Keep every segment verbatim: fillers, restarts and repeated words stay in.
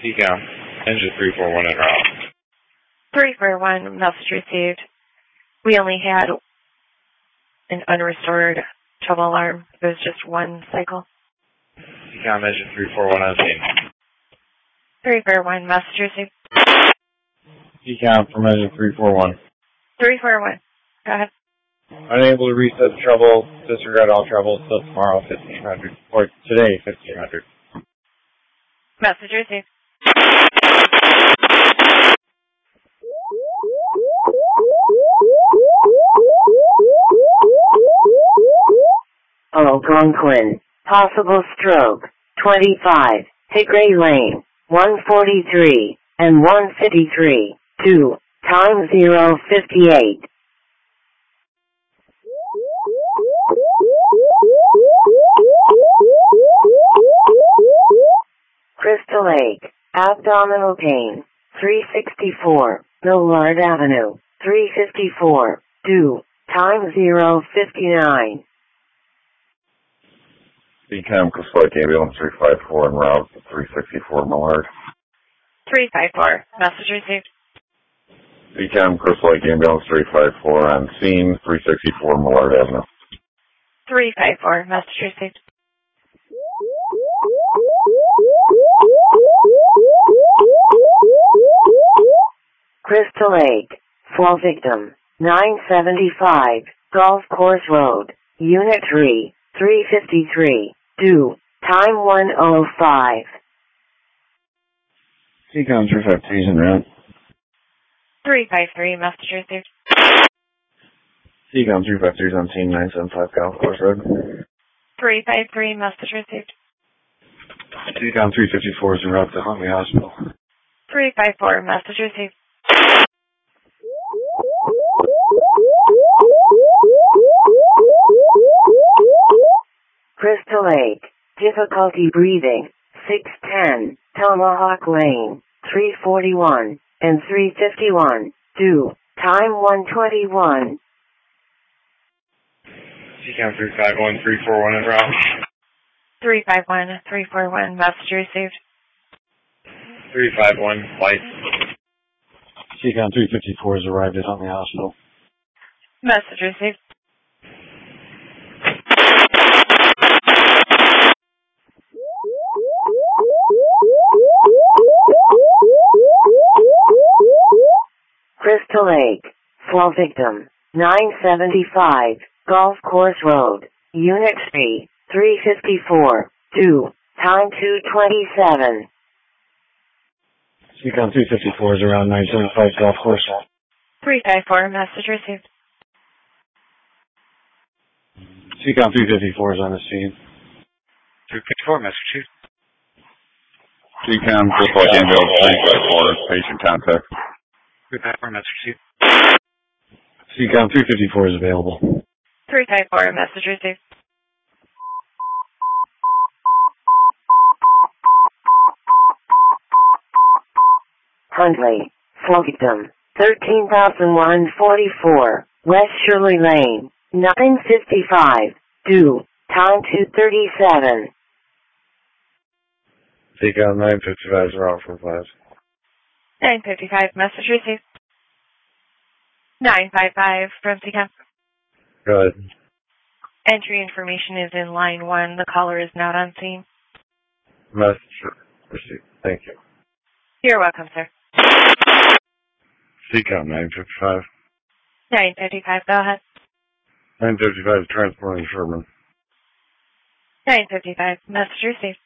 Decom, engine three four one en route. three four one, message received. We only had an unrestored trouble alarm. It was just one cycle. Decom, engine three four one on scene. three four one, message received. Decom from engine three four one. three four one, go ahead. Unable to reset the trouble. Disregard all trouble. Till tomorrow, fifteen hundred. Or today, fifteen hundred. Message received. Algonquin. Possible stroke. twenty-five. Hickory Lane. one forty-three. And one fifty-three. two. Time zero fifty-eight. Crystal Lake. Abdominal pain. three sixty-four. Millard Avenue. three fifty-four. two. Time zero fifty-nine. Decom, Crystal Lake Ambulance three five four en route to three sixty-four Millard. three five four, message received. Decom, Crystal Lake Ambulance three five four on scene, three sixty-four Millard Avenue. three five four, message received. Crystal Lake. Fall victim. nine seventy-five. Golf Course Road. Unit three. three fifty-three. two. Time one oh five. Decom three five three is en route. three five three, message received. Decom three five three is on scene, nine seven five Golf Course Road. three five three, message received. Decom three fifty-four is en route to Huntley Hospital. three five four, message received. Crystal Lake. Difficulty breathing. six ten. Tomahawk Lane. three forty-one. And three fifty-one. two. Time one twenty-one. Decom three five one three four one en route. three five one three four one, message received. three five one, flight. Decom three fifty-four has arrived at Huntley Hospital. Message received. Crystal Lake. Fall victim. nine seventy-five. Golf Course Road. Unit three. three fifty-four. two. Time two twenty-seven. Decom three fifty-four is around nine seventy-five Golf Course. three five four, message received. Decom three fifty-four is on the scene. three fifty-four, message received. Decom, Crystal Lake Ambulance three five four, patient contact. three five four, message received. Decom three fifty-four is available. three five four, message received. Huntley. Fall victim. thirteen thousand one hundred forty-four. West Shirley Lane. nine fifty-five. two. Time two thirty-seven. Decom nine fifty-five is around for class. nine fifty-five, message received. nine five five from Decom. Go ahead. Entry information is in line one. The caller is not on scene. Message received. Thank you. You're welcome, sir. Decom nine fifty-five. nine fifty-five, go ahead. nine fifty-five is transporting Sherman. nine fifty-five, message received.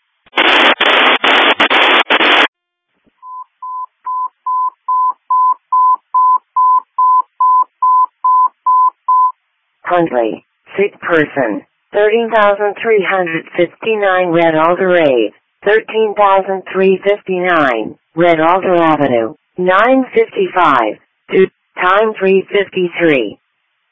Huntley. Sick person. thirteen thousand three hundred fifty-nine Red Alder Ave. thirteen thousand three hundred fifty-nine Red Alder Avenue. nine fifty-five. two. Time three fifty-three.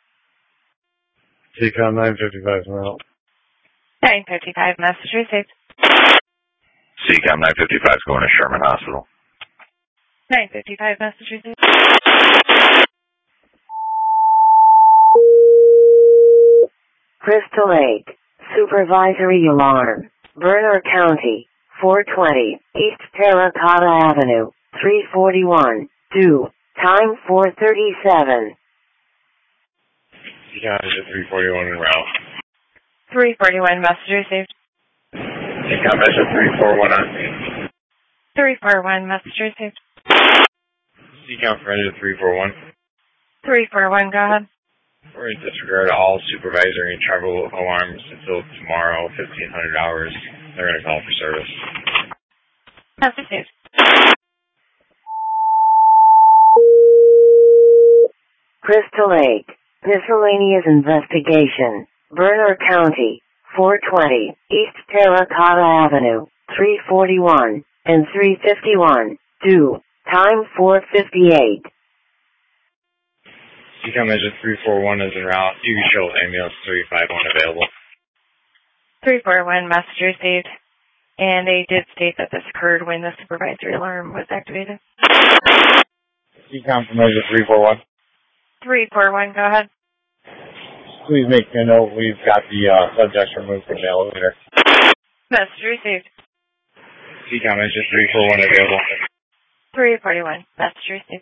Decom nine fifty-five is around. nine fifty-five, message received. Decom nine fifty-five is going to Sherman Hospital. nine fifty-five, message received. Crystal Lake. Supervisory alarm. Berners County. four twenty, East Terracotta Avenue, three forty-one, due, time four thirty-seven. Seacom is at three forty-one en route. three forty-one, message received. Seacom is at three forty-one on scene. three forty-one, message received. Seacom for engine three forty-one. three forty-one, go ahead. We're in disregard all supervisory and travel alarms until tomorrow, fifteen hundred hours. They're going to call for service. Message received. Crystal Lake, miscellaneous investigation, Bernard County, four twenty, East Terracotta Avenue, three forty-one, and three fifty-one, due, time four fifty-eight. Seacom engine three forty-one is en route. You can shuttle ambulance three five one available. three forty-one, message received. And they did state that this occurred when the supervisory alarm was activated. Seacom from engine three forty-one. three forty-one, go ahead. Please make a note we've got the uh, subjects removed from the elevator. Message received. Seacom engine three forty-one available. three forty-one, message received.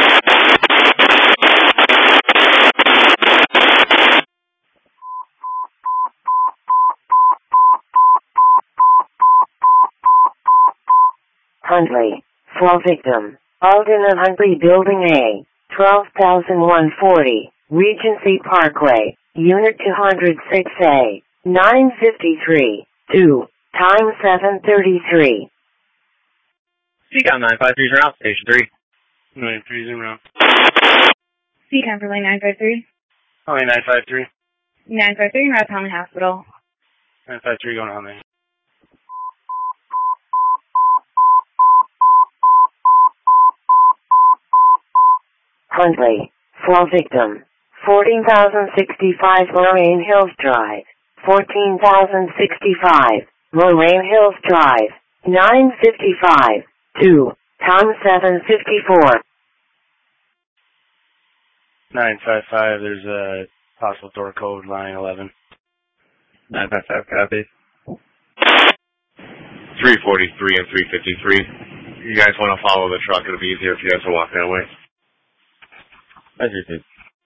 Huntley, fall victim, Alden and Huntley Building A, twelve thousand one hundred forty, Regency Parkway, Unit two oh six A, nine fifty-three, due, time seven thirty-three. Seacom nine five three is around, station three. nine three is en route. Seacom for lane nine five three. Holly nine five three. nine five three, Route Tommy Hospital. nine five three going on there. Huntley, fall victim, fourteen thousand sixty-five Lorraine Hills Drive, fourteen thousand sixty-five Lorraine Hills Drive, nine fifty-five, due, time seven fifty-four. nine five five, there's a possible door code, line eleven. nine five five, copy. three forty-three and three fifty-three. You guys want to follow the truck? It'll be easier if you guys to walk that way. Message received.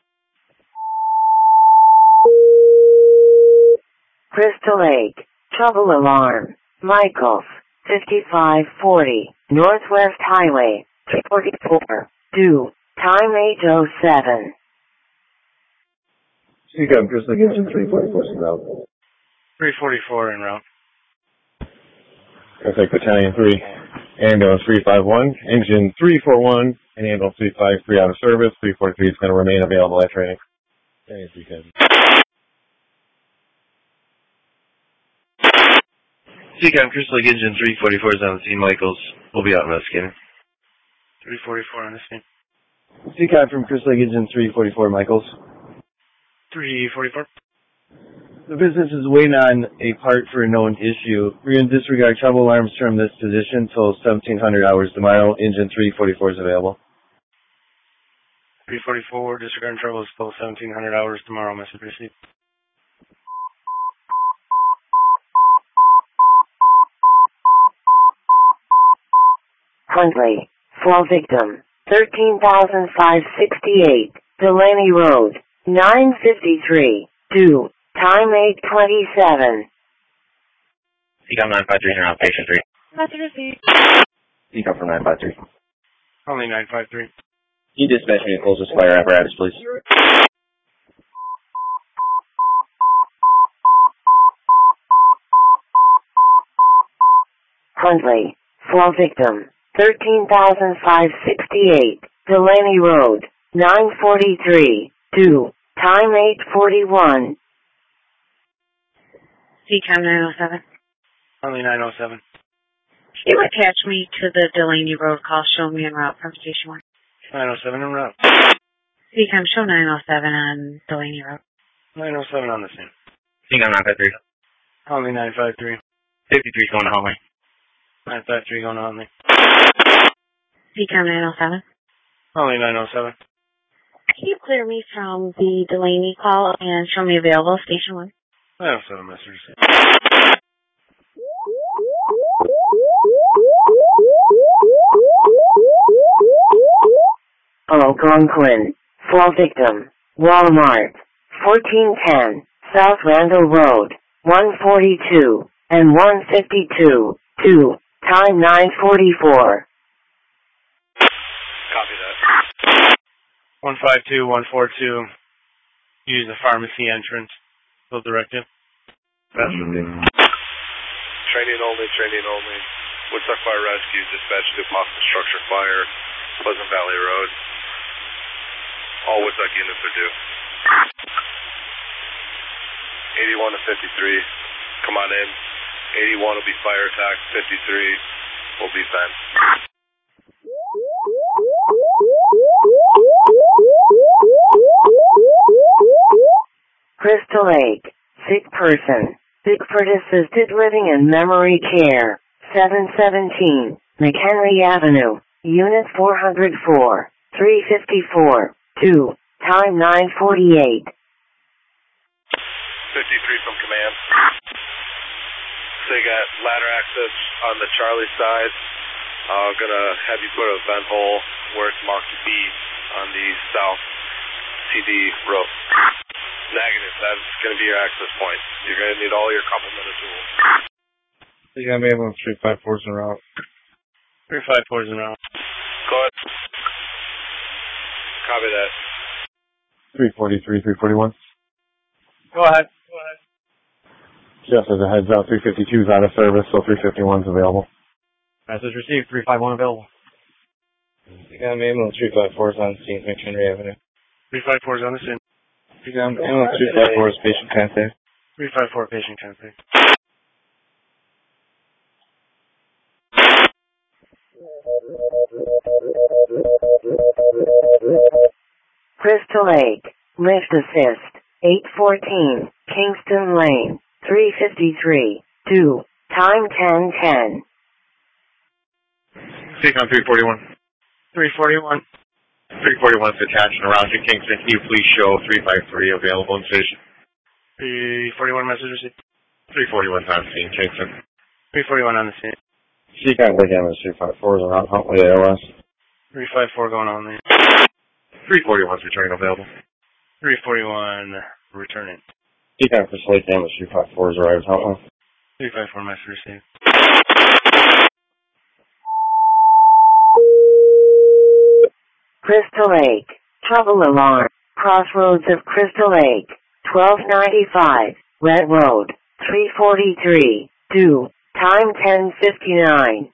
Crystal Lake, trouble alarm, Michaels, fifty-five forty, Northwest Highway, three forty-four, due, time eight oh seven. Seacom, Crystal Lake engine three forty-four is en route. three forty-four en route. Crystal Lake Battalion three, ambulance three five one, engine three forty-one, and ambulance three five three out of service. three forty-three is going to remain available at training. Training three ten. Seacom, Crystal Lake engine three forty-four is on the scene. Michaels will be out investigating. three forty-four on the scene. Seacom from Crystal Lake engine three forty-four, Michaels. three forty-four. The business is waiting on a part for a known issue. We're going to disregard trouble alarms from this position until seventeen hundred hours tomorrow. Engine three forty-four is available. three forty-four, disregard trouble is still seventeen hundred hours tomorrow, message received. Huntley, fall victim, thirteen thousand five hundred sixty-eight, Delaney Road, nine fifty-three, due, time eight twenty-seven. Seacom nine five three, around patient three. Message received. Seacom from nine five three. Only nine five three. Can you dispatch me to closest fire apparatus, please? Huntley, fall victim, thirteen thousand five hundred sixty-eight, Delaney Road, nine forty-three, due, time eight forty-one. Seacom nine oh seven. Only nine oh seven. Can you attach me to the Delaney Road call showing me en route from Station one? nine oh seven en route. Seacom, show nine oh seven on Delaney Road. nine oh seven on the scene. Seacom nine five three. Only nine five three. fifty-three is going to Huntley. nine five three going on me. Seacom nine oh seven. Only nine oh seven. Can you clear me from the Delaney call and show me available Station one? nine oh seven message received. Algonquin. Fall victim. Walmart. fourteen ten. South Randall Road. one forty-two and one fifty-two. two. Time nine forty-four. Copy that. one five two, one four two. Use the pharmacy entrance. Full directive. Training only, training only. Woodstock Fire Rescue, dispatch to possible structure fire, Pleasant Valley Road. All Woodstock units are due. eighty-one to fifty-three, come on in. eighty-one will be fire attack, fifty-three will be vent. Crystal Lake. Sick person. Bigford Assisted Living and Memory Care. seven seventeen. McHenry Avenue. Unit four oh four. three fifty-four. two. Time nine forty-eight. fifty-three from command. So you got ladder access on the Charlie side. I'm uh, gonna have you put a vent hole where it's marked B on the south T D rope. Negative, that's gonna be your access point. You're gonna need all your complement of tools. You got ambulance three five fours en route. three five fours en route. Go ahead. Copy that. three forty-three, three forty-one. Go ahead. Go ahead. Just as a heads up, three fifty-two is out of service, so three fifty-one is available. Message received, three five one available. You got ambulance three five fours on scene, McHenry Avenue. three five four is on the scene. You got ambulance three five fours, patient contact. three five four, patient contact. Crystal Lake. Lift assist. eight fourteen. Kingston Lane. three fifty-three. two. Time ten ten. Seacom three forty-one. three forty-one. three forty-one is attached and around to Kingston. Can you please show three five three available in station? three forty-one message received. three forty-one is on scene, Kingston. three forty-one on the scene. Seacom Lake ambulance three five four is around Huntley A O S. three five four going on there. three forty-one is returning available. three forty-one returning. Seacom for Slate ambulance three five four is arrived Huntley. three five four message received. Crystal Lake. Trouble alarm. Crossroads of Crystal Lake. twelve ninety-five. Red Road. three forty-three. two. Time ten fifty-nine.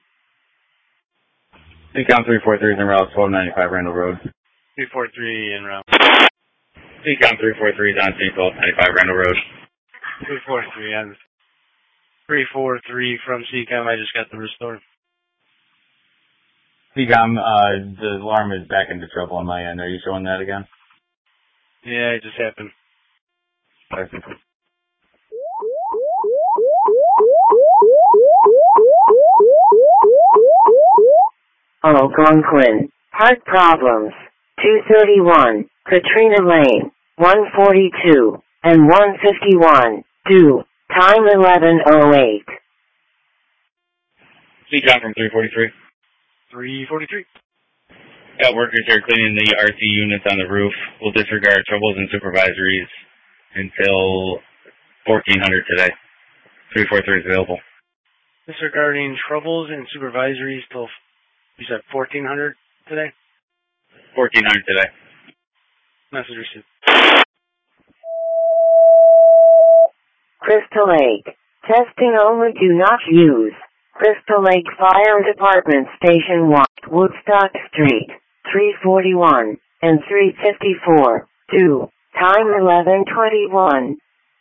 Seacom three forty-three is en route, twelve ninety-five Randall Road. three forty-three en route. Seacom three forty-three is on scene, twelve ninety-five Randall Road. three forty-three and three forty-three from Seacom. I just got the restore. Seacom, uh, the alarm is back into trouble on my end. Are you showing that again? Yeah, it just happened. Algonquin. Heart problems. two thirty-one. Katrina Lane. one forty-two and one fifty-one. two. Time eleven oh eight. Seacom from three forty-three. three forty-three. Got workers here cleaning the R C units on the roof. We'll disregard troubles and supervisories until fourteen hundred today. three forty-three is available. Disregarding troubles and supervisories till, you said fourteen hundred today? fourteen hundred today. Message received. Crystal Lake. Testing only, do not use. Crystal Lake Fire Department Station one, Woodstock Street, three forty-one and three fifty-four. two. Time eleven twenty-one.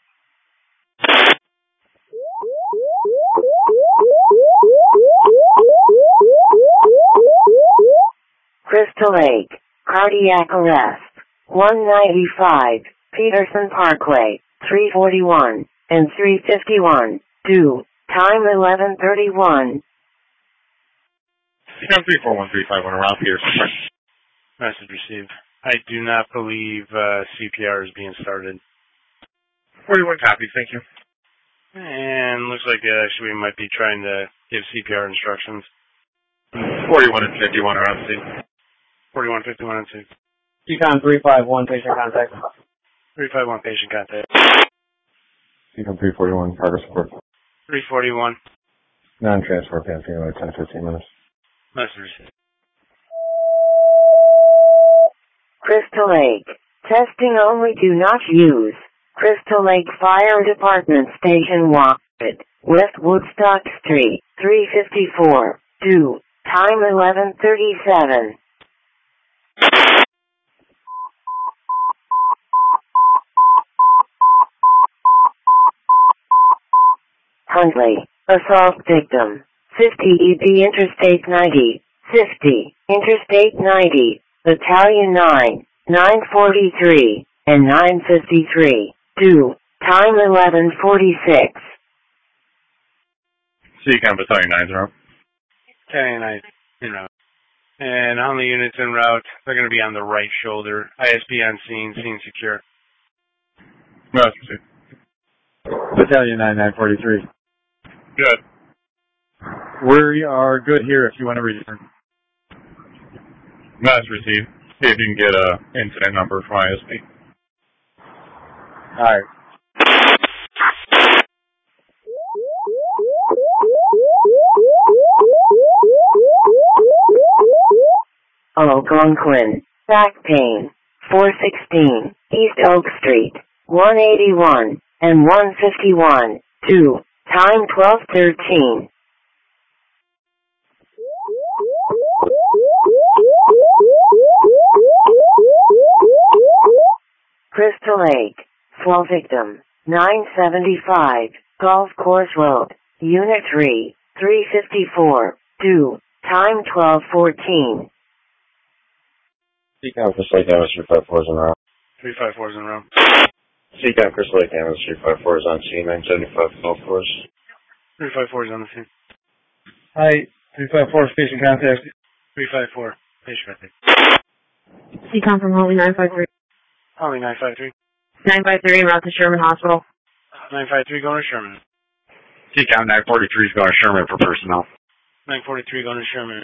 Crystal Lake. Cardiac arrest. one ninety-five. Peterson Parkway, three forty-one and three fifty-one. two. Time eleven thirty-one. Seacom three four one three five one around Peterson. Message received. I do not believe uh, C P R is being started. forty-one copies, thank you. And looks like uh, actually we might be trying to give C P R instructions. forty-one and fifty-one are on scene. forty-one, fifty-one, and two. Econ three five one, patient contact. three five one, patient contact. Econ three forty-one, progress report. three forty-one. Non-transfer passing in like ten to fifteen minutes. Message received. Crystal Lake. Testing only, do not use. Crystal Lake Fire Department Station Wocket, West Woodstock Street, three fifty-four, two, time eleven thirty-seven. Huntley, assault victim, fifty E B Interstate ninety, fifty, Interstate ninety, Battalion nine, nine forty-three, and nine fifty-three, two, time eleven forty-six. Econ Battalion nine zero. Battalion nine, en route. And on the units en route, they're going to be on the right shoulder. I S P on scene, scene secure. Message received. Battalion nine, nine forty-three. Good. We are good here if you want to return. Message received. See if you can get a incident number from I S P. Alright. Algonquin, back pain, four sixteen, East Oak Street, one eighty-one, and one fifty-one, two, time twelve thirteen. Crystal Lake, fall victim, nine seventy-five, Golf Course Road, Unit three, three fifty-four, two, time twelve fourteen. Econ Crystal Lake damage three five four is en route. three five four is en route. Econ Crystal Lake damage three five four is on scene, nine seventy-five Golf Course. three five four is on the scene. Hi, three five four, patient contact. three five four, patient contact. Econ from Holly nine five three. Holly nine five three. nine five three, route to Sherman Hospital. nine five three going to Sherman. Econ nine forty-three is going to Sherman for personnel. nine forty-three going to Sherman.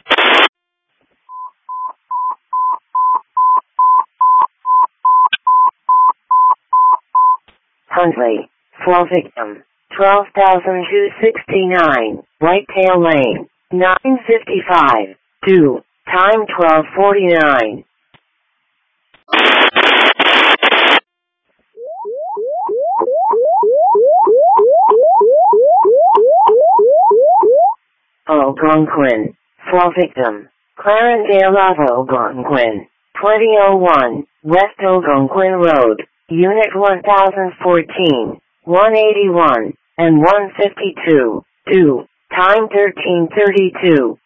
Huntley, fall victim, twelve thousand two sixty-nine, Whitetail Lane, nine fifty-five, two, time twelve forty-nine. Algonquin, fall victim, Clarendale of Algonquin, twenty oh one, West Algonquin Road, Unit one thousand fourteen, one eighty-one, and one fifty-two, two, time thirteen thirty-two.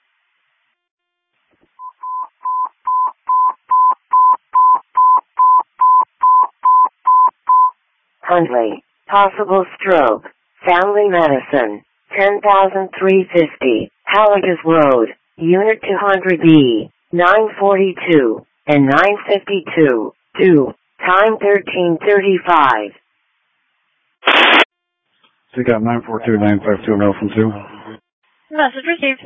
Huntley, possible stroke, family medicine, ten thousand three hundred fifty, Halligas Road, Unit two hundred B, nine forty-two, and nine fifty-two, two, time thirteen thirty-five. Econ nine four two, nine five two, no from two. Message received.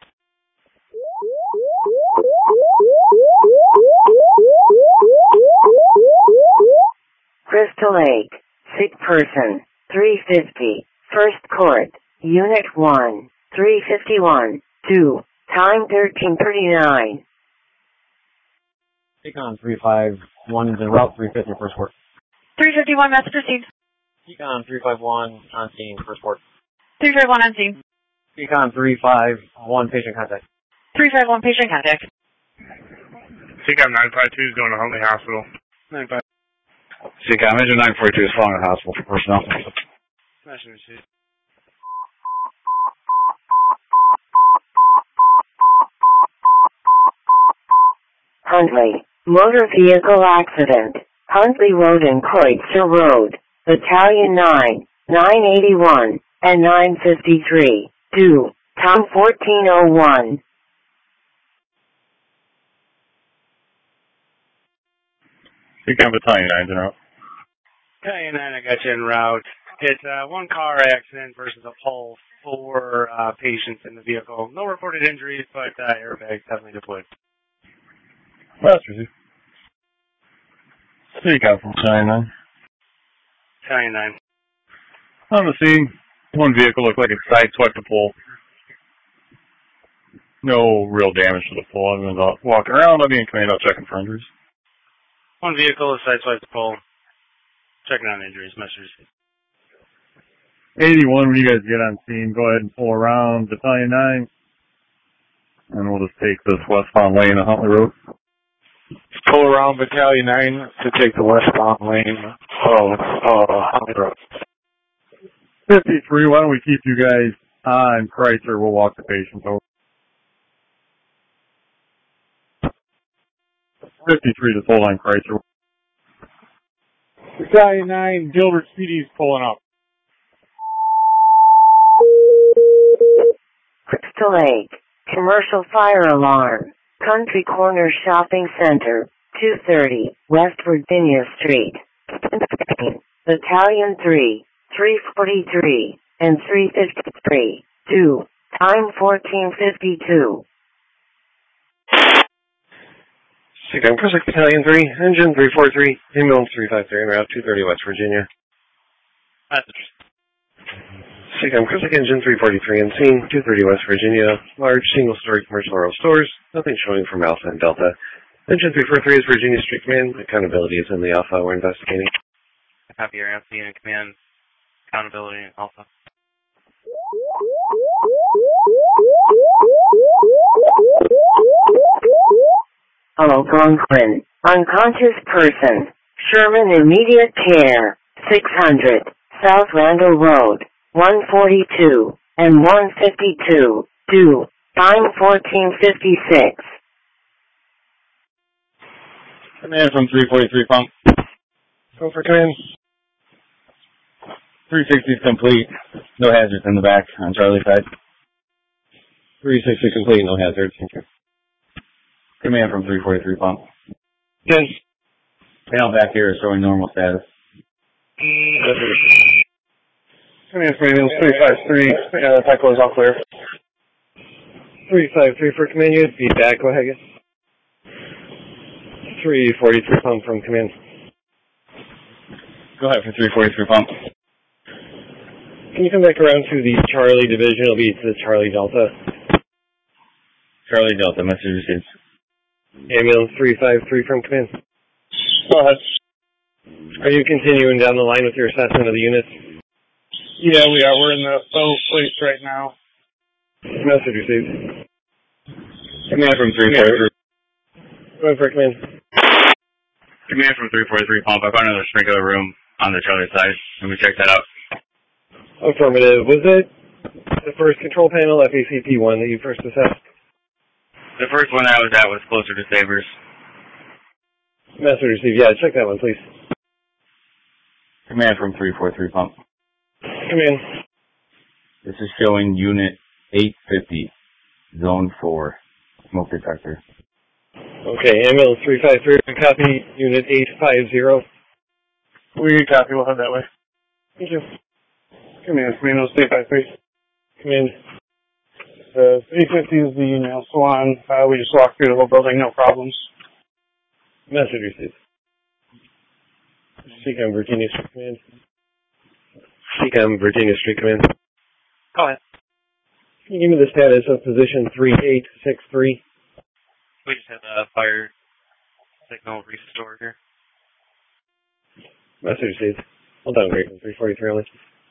Crystal Lake, sick person, three fifty, First Court, Unit one, three fifty-one, two, time thirteen thirty-nine. Econ three five one is en route, three fifty, First Court. three fifty-one, message received. Econ three five one, on scene, First Court. three five one on scene. Econ three five one, patient contact. three five one, patient contact. Econ nine five two is going to Huntley Hospital. nine five. Econ Engine nine forty-two is flying to the hospital for personnel. Message received. Huntley, motor vehicle accident, Huntley Road and Kreutzer Road, Battalion nine, nine eighty-one, and nine fifty-three, two, time fourteen oh one. Econ Battalion nine zero. Battalion nine, I got you en route. It's uh, one car accident versus a pole, four uh, patients in the vehicle. No reported injuries, but uh, airbags definitely deployed. Message received. Speak out from China. Italian nine. On the scene, one vehicle looked like it sideswiped the pole. No real damage to the pole. I've been walking around. I'll be in command. I'll check for injuries. One vehicle is sideswiped the pole. Checking on injuries. Message. eighty-one, when you guys get on scene, go ahead and pull around Battalion nine. And we'll just take this westbound lane of Huntley Road. Pull around Battalion nine to take the westbound lane of uh, Huntley Road. fifty-three, why don't we keep you guys on Chrysler? We'll walk the patients over. fifty-three, just hold on Chrysler. Battalion nine, Gilbert C D's pulling up. Crystal Lake, commercial fire alarm, Country Corner Shopping Center, two thirty, West Virginia Street. Battalion three, three forty-three, and three fifty-three, two, time fourteen fifty-two. Second, Cruiser Battalion three, Engine three forty-three, ambulance three five three, en route two thirty West Virginia. Message. Second, Cruiser Engine three forty-three, and scene two thirty West Virginia, large single-story commercial rural stores, nothing showing from Alpha and Delta. Engine three forty-three is Virginia Street Command, accountability is in the Alpha, we're investigating. Copy your F C and command, accountability Alpha. Algonquin, unconscious person, Sherman immediate care, six hundred, South Randall Road, one forty-two, and one fifty-two, two, time fourteen fifty-six. Command from three forty-three, pump. Go for command. three sixty is complete. No hazards in the back on Charlie's side. three sixty complete, no hazards. Thank you. Command from three forty-three, pump. ten. Panel back here is showing normal status. Command from ambulance three five three, uh, Tycho is all clear. three five three for command unit, feedback, go ahead, guys. three forty-three pump from command. Go ahead for three forty-three, pump. Can you come back around to the Charlie division? It'll be to the Charlie Delta. Charlie Delta, message received. Ambulance three five three from command. Go ahead. Are you continuing down the line with your assessment of the units? Yeah, we are. We're in the bow place right now. Message received. Command from three forty-three. Going for command. Command from three forty-three, pump. I found another sprinkler room on the Charlie side. Can we check that out? Affirmative. Was it the first control panel, F A C P one, that you first assessed? The first one I was at was closer to Sabres. Message received. Yeah, check that one, please. Command from three forty-three, pump. Come in. This is showing unit eight fifty, zone four, smoke detector. Okay, ambulance three five three, copy unit eight five zero. We copy. We'll head that way. Thank you. Command, Camino eight five three. Command. The eight fifty is the email salon. Uh, we just walked through the whole building, no problems. Message received. Seacom Virginia Street Command. Seacom Virginia Street Command. Go ahead. Can you give me the status of position three eight six three? We just had a fire signal restored here. Message received. Hold on, great. three forty-three only.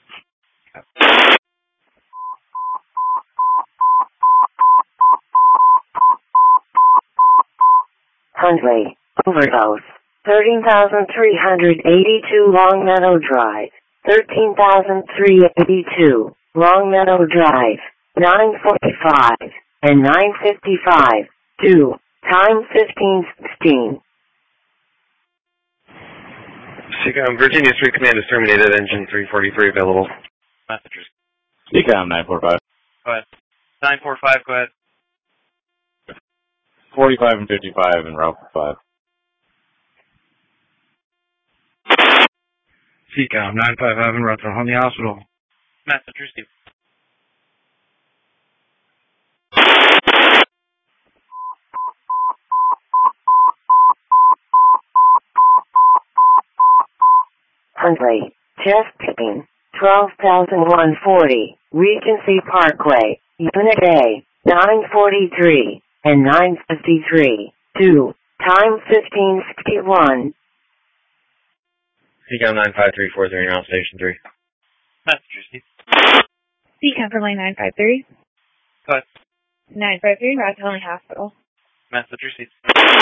Huntley, overdose, thirteen thousand three hundred eighty-two Long Meadow Drive, thirteen thousand three hundred eighty-two Long Meadow Drive, nine forty-five and nine fifty-five, two, time fifteen sixteen. Seacom Virginia Street Command is terminated. Engine three forty-three available. Messages. Seacom nine forty-five. Go ahead. nine four five, go ahead. forty-five and fifty-five and route five. Seacom nine five five en route to Huntley Hospital. Message received. Hundley, chest pain, twelve thousand one hundred forty, Regency Parkway, Unit A, nine forty-three, and nine fifty-three, two, time fifteen sixty-one. C COM nine five three four three, now Station three. Massachusetts. C COM for line nine five three. Go ahead. nine five three, Route County Hospital. Massachusetts.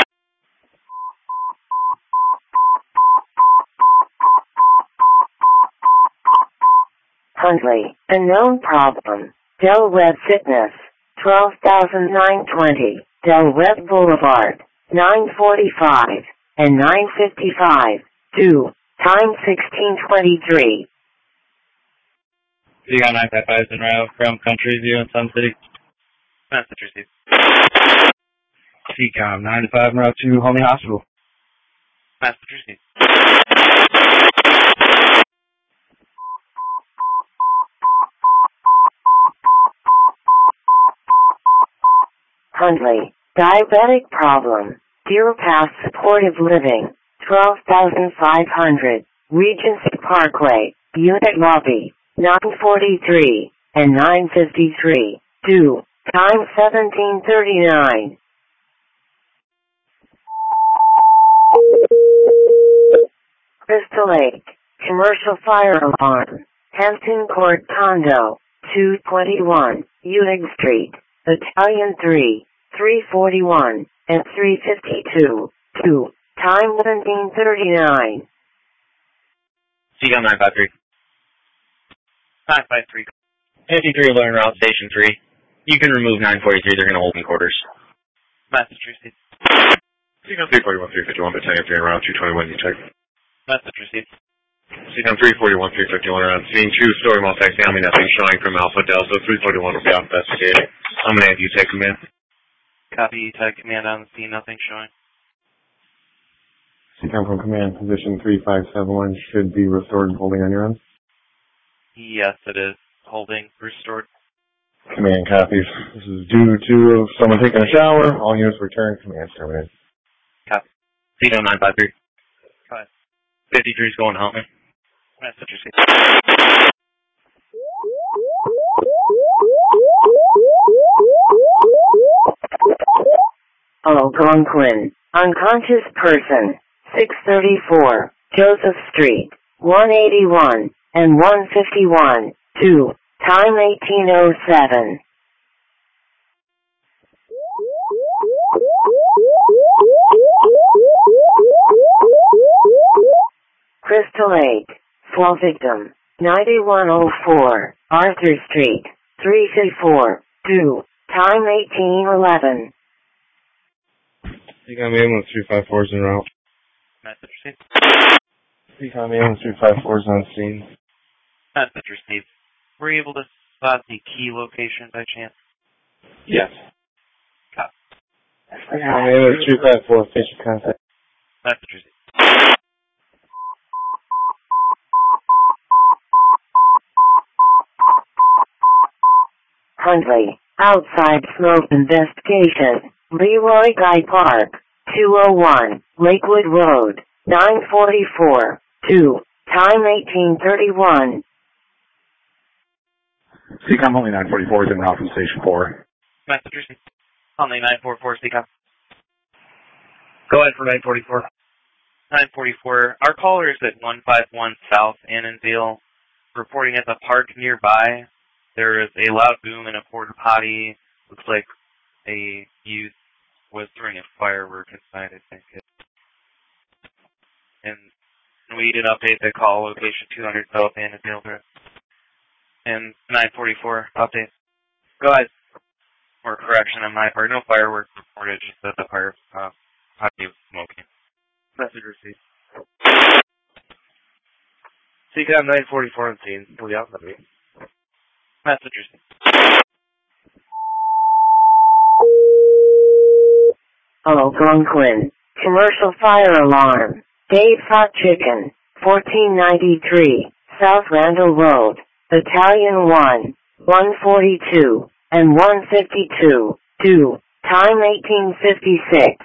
Hundley, a known problem. Del Webb Fitness, twelve thousand nine hundred twenty, Del Webb Boulevard, nine forty-five, and nine fifty-five, two, time sixteen twenty-three. C COM nine five five is en route from Country View in Sun City. Massachusetts. C COM nine five en route to Homey Hospital. Massachusetts. Hundley, diabetic problem. Deer Pass Supportive Living, twelve thousand five hundred, Regency Parkway, Unit Lobby, nine forty-three, and nine fifty-three, two, time seventeen thirty-nine. Crystal Lake, commercial fire alarm, Hampton Court Condo, two twenty-one, Unig Street, Battalion three, three forty-one, and three fifty-two, two, time seventeen thirty-nine. C COM nine five three. nine five three. fifty-three Learn Route Station three. You can remove nine forty-three, they're going to hold in quarters. Massachusetts. C COM three forty-one, three fifty-one, Battalion three, around two twenty-one, you check. Massachusetts. C COM three forty-one, three fifty-one, around scene two, story multi-family, nothing showing from Alpha Delta, three forty-one will be off investigated. I'm going to have you take command. Copy, tag command on the scene, nothing showing. C COM from command, position three five seven one should be restored and holding on your end. Yes, it is. Holding, restored. Command copies. This is due to someone taking a shower. All units return. Command terminated. Copy. C COM nine five three. Go ahead. fifty-three is going home. Massachusetts. Algonquin, unconscious person, six thirty-four, Joseph Street, one eighty-one, and one fifty-one, two, time eighteen oh seven. Crystal Lake, fall victim, ninety-one oh four, Arthur Street, three fifty-four, two, time eighteen eleven. C COM ambulance three five four is en route. Massachusetts. C COM ambulance three five four is on scene. Massachusetts. Were you able to spot the key location by chance? Yes. Copy. C COM ambulance three five four, official contact. Massachusetts. Hundley, outside smoke investigation, Leroy Guy Park, two oh one, Lakewood Road, nine forty-four, two, time eighteen thirty-one. C COM only nine forty-four is en route from Station four. Massachusetts. Only nine forty-four, C COM. Go ahead for nine forty-four. nine forty-four. Our caller is at one fifty-one South Annandale, reporting at the park nearby. There is a loud boom in a porta potty. Looks like a youth was throwing a firework inside, I think. And we did update the call location two hundred South Annandale. And nine forty-four update. Go ahead. Or correction on my part. No fireworks reported, just that the fire uh, potty was smoking. Message received. C COM nine forty-four on scene. Will be out me. Massachusetts. Algonquin, commercial fire alarm, Dave's Hot Chicken, fourteen ninety-three, South Randall Road, Battalion one, one forty-two, and one fifty-two, two, time eighteen fifty-six.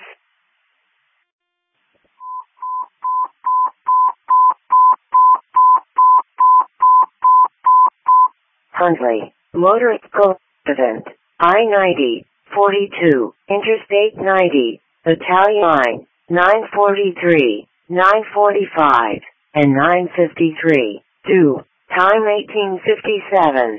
Huntley, motorist accident, I ninety, forty-two, Interstate ninety, Battalion line, nine forty-three, nine forty-five, and nine fifty-three, two, time eighteen fifty-seven.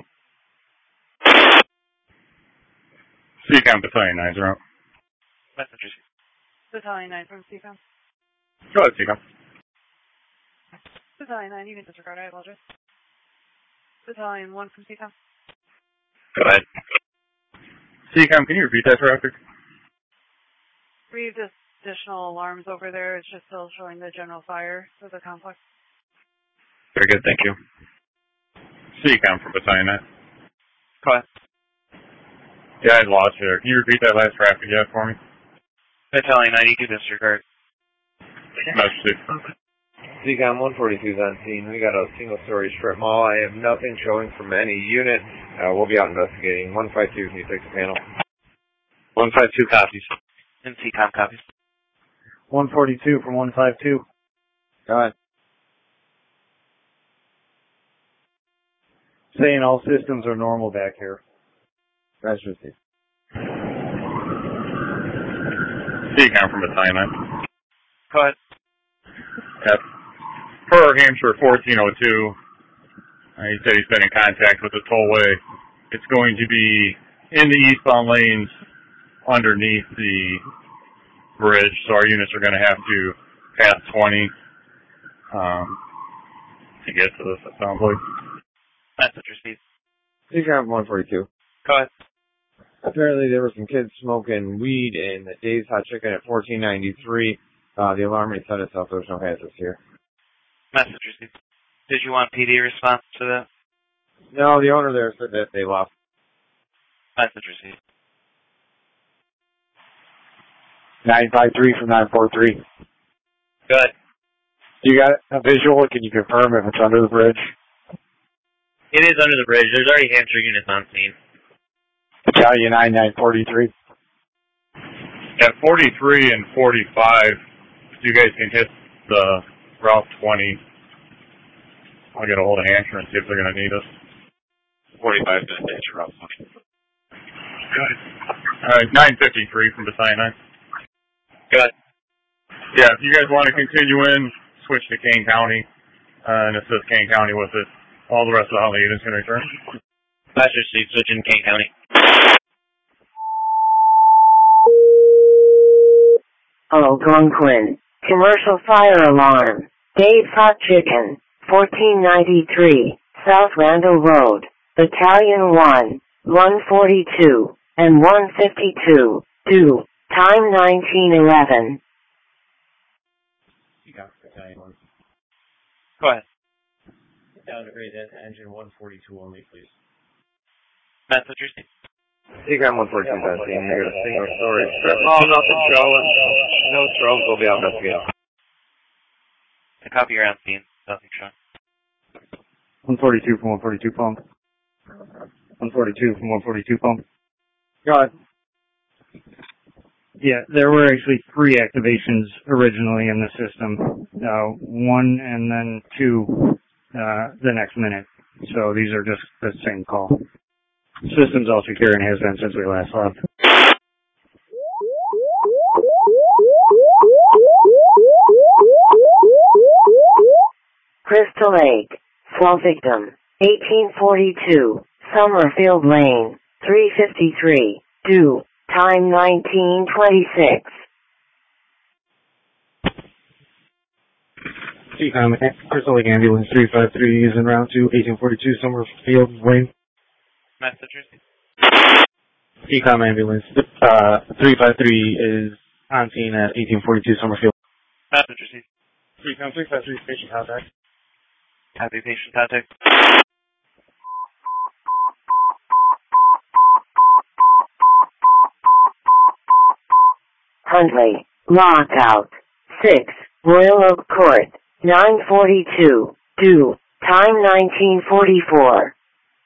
C COM Battalion nine zero. Message received. Battalion nine from C COM. Go ahead, C COM. Battalion nine, you can disregard, I apologize. Battalion one from C COM. Go ahead. C COM, can you repeat that traffic? Received additional alarms over there. It's just still showing the general fire of the complex. Very good, thank you. C COM from Battalion nine. Go ahead. Yeah, I lost you there. Can you repeat that last traffic yet for me? Battalion ninety-two disregard. Message. C COM one forty-two is on scene. We got a single-story strip mall. I have nothing showing from any unit. Uh, we'll be out investigating. one five two, can you take the panel? one five two copies. And C COM copies. one forty-two from one five two. Go ahead. Saying all systems are normal back here. That's received. C COM from Battalion nine. Go ahead. Yep. Per Hampshire fourteen oh two, uh, he said he's been in contact with the tollway. It's going to be in the eastbound lanes underneath the bridge, so our units are going to have to pass twenty um, to get to this, it sounds like. Message received. C COM one forty-two. Go ahead. Apparently there were some kids smoking weed in Dave's Hot Chicken at fourteen ninety-three. Uh, the alarm rate set itself. There was no hazards here. Message received. Did you want P D response to that? No, the owner there said that they left. Message received. nine five three from nine four three. Good. You got a visual? Can you confirm if it's under the bridge? It is under the bridge. There's already Hampshire units on scene. Battalion nine nine forty-three. At forty-three and forty-five, you guys can hit the Route twenty. I'll get a hold of Hampshire and see if they're going to need us. forty-five to stage Route twenty. Good. All right, nine fifty-three from Battalion nine. Good. Yeah, if you guys want to continue in, switch to Kane County, uh, and assist Kane County with it. All the rest of the Huntley units can return. Message received. Switch in Kane County. Algonquin, commercial fire alarm. Dave's Hot Chicken, fourteen ninety-three, South Randall Road, Battalion one, one forty-two, and one fifty-two, two, time nineteen eleven. Go ahead. Down to rate engine one forty-two only, please. Message received. C COM one forty-two is on scene. You got a single story strip mall, nothing showing. No strobes, we'll be out investigating. I copy your on scene. Nothing showing. one forty-two from one forty-two pump. one forty-two from one forty-two pump. Go ahead. Yeah, there were actually three activations originally in the system. Uh, one and then two uh, the next minute. So these are just the same call. System's all secure and has been since we last left. Crystal Lake, fall victim, eighteen forty-two, Summerfield Lane, three fifty-three, due, time nineteen twenty-six. C COM, Crystal Lake Ambulance three five three is en route to eighteen forty-two Summerfield Lane. Message received. C COM Ambulance uh, three five three is on scene at eighteen forty-two Summerfield. Message received. C COM three five three, patient contact. Copy patient contact. Huntley, lockout, six, Royal Oak Court, nine forty-two, due, time nineteen forty-four.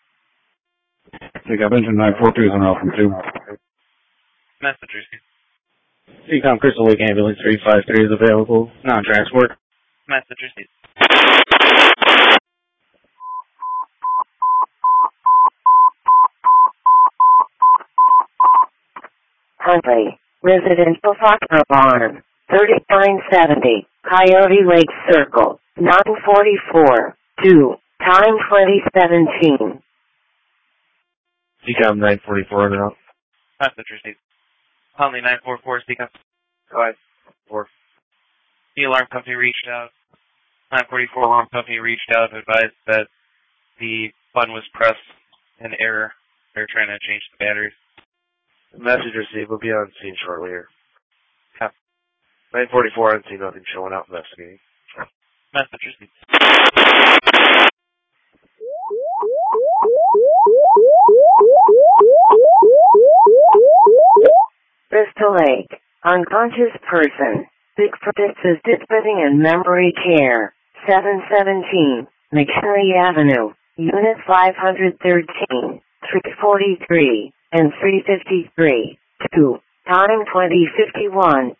C COM engine nine four two is en route from two. Message received. C COM Crystal Lake Ambulance three five three is available. Non-transport. Message received. Huntley, residential fire alarm, thirty-nine seventy, Coyote Lake Circle, nine forty-four, two, time twenty seventeen. C COM nine forty-four on and out. Message received. Huntley nine four four, C COM. Go ahead. Four. The alarm company reached out. nine forty-four alarm company reached out and advised that the button was pressed in error. They're trying to change the batteries. Message received. We'll be on scene shortly here. Copy. nine forty-four on scene. Nothing showing out. Investigating. Message received. Crystal Lake, unconscious person. Big is dispensing and memory care. seven seventeen, McHenry Avenue, Unit five thirteen, three forty-three, and three fifty-three. two, time twenty fifty-one.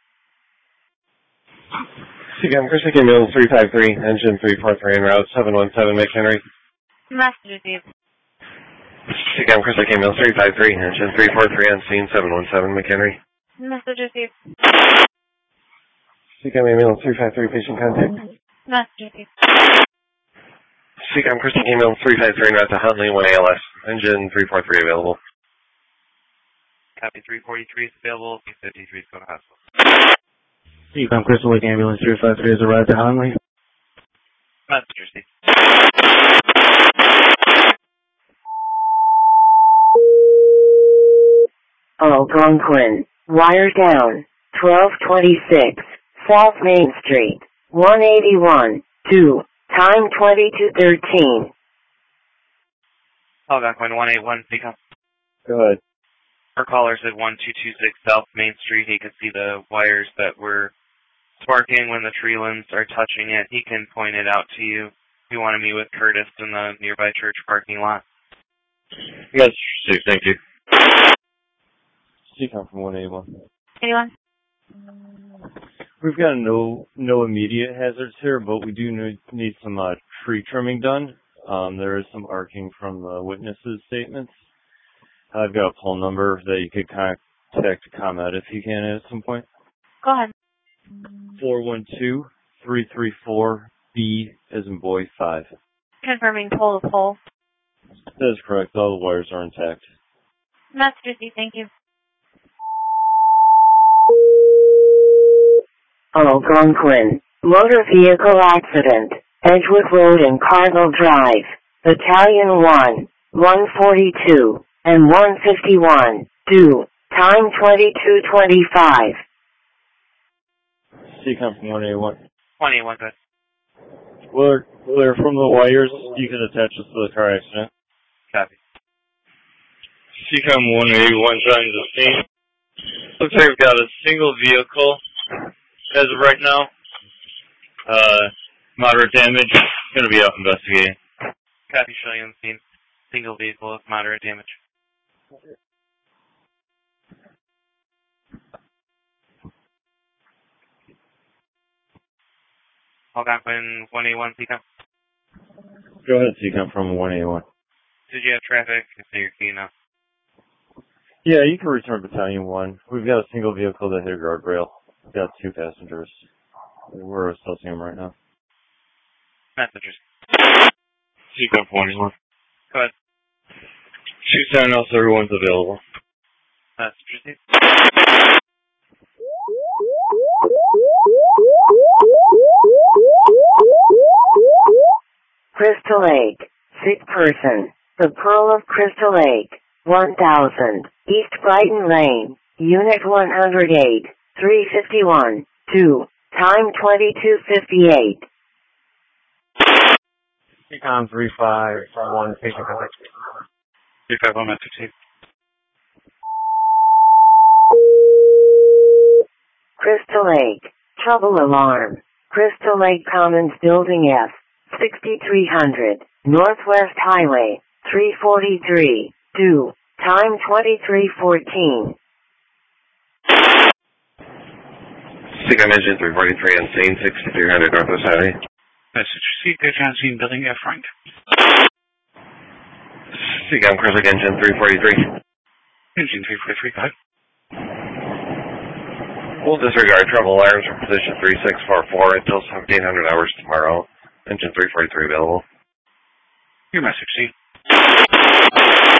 C COM, Chris Camille three five three, engine three four three en route seven one seven, McHenry. Message received. C COM, Chris Camille three five three, engine three four three on scene seven one seven, McHenry. Message received. C COM, ambulance three five three, patient contact. Message received. C COM, Chris Camille three five three, en route to Huntley, one A L S, engine three four three available. Copy, three forty-three is available, three fifty-three is going to hospital. C COM, Crystal Lake Ambulance three five three has arrived at Huntley. Message received. Algonquin, wire down, twelve twenty-six, South Main Street, one eighty-one, two, time twenty-two thirteen. Algonquin one eight one, C COM. Go ahead. Our caller's at one two two six South Main Street. He could see the wires that were sparking when the tree limbs are touching it. He can point it out to you. You want to meet with Curtis in the nearby church parking lot. Yes, Steve, thank you. C COM from one eighty-one. Anyone? We've got no no immediate hazards here, but we do need, need some uh, tree trimming done. Um, there is some arcing from the witnesses' statements. I've got a poll number that you could contact ComEd if you can at some point. Go ahead. four one two, three three four, B as in boy five. Confirming pole to pole. That is correct. All the wires are intact. Message received. Thank you. Algonquin, motor vehicle accident, Edgewood Road and Cardinal Drive, Battalion one, one forty-two, and one fifty-one, two, time twenty-two twenty-five. C COM from one eighty-one. one eighty-one, good. Well, they're from the wires. You can attach this to the car accident. Copy. C COM one eighty-one joins the scene. Looks like we've got a single vehicle as of right now. Uh, moderate damage. Going to be out investigating. Copy, showing on the scene. Single vehicle with moderate damage. Algonquin one eighty-one, C COM. Go ahead, C COM from one eighty-one. Did you have traffic? I see your key now. Yeah, you can return Battalion one. We've got a single vehicle that hit a guardrail. We've got two passengers. We're assessing them right now. Messages. C COM one eighty-one. Go ahead. Shoot down else, everyone's available. Messages. Crystal Lake, sick person, the Pearl of Crystal Lake, one thousand, East Brighton Lane, Unit one oh eight, three fifty-one, two, time twenty-two fifty-eight. C COM three five one, patient contact. three five one, message. Crystal Lake, trouble alarm, Crystal Lake Commons Building F, sixty-three hundred, Northwest Highway, three forty-three, two, time twenty-three fourteen. C COM engine three forty-three on scene, sixty-three hundred Northwest Highway. Message received. Good on scene, building F Frank. C COM Crystal Lake engine three forty-three. Engine three forty-three, go ahead. We'll disregard trouble alarms from position three six four four until seventeen hundred hours tomorrow. Engine three forty-three available. Your message, C.